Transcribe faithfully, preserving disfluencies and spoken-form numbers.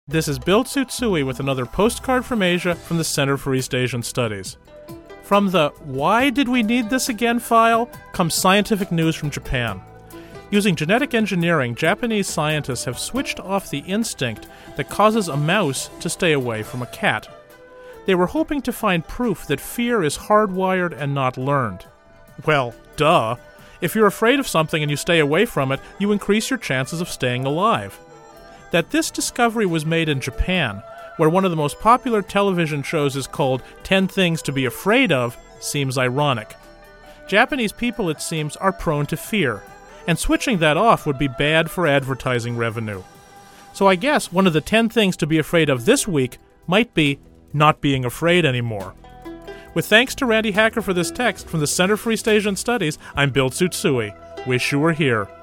This is Bill Tsutsui with another postcard from Asia from the Center for East Asian Studies. From the Why Did We Need This Again file comes scientific news from Japan. Using genetic engineering, Japanese scientists have switched off the instinct that causes a mouse to stay away from a cat. They were hoping to find proof that fear is hardwired and not learned. Well, duh. If you're afraid of something and you stay away from it, you increase your chances of staying alive. That this discovery was made in Japan, where one of the most popular television shows is called ten Things to Be Afraid Of, seems ironic. Japanese people, it seems, are prone to fear, and switching that off would be bad for advertising revenue. So I guess one of the ten things to be afraid of this week might be not being afraid anymore. With thanks to Randy Hacker for this text from the Center for East Asian Studies, I'm Bill Tsutsui. Wish you were here.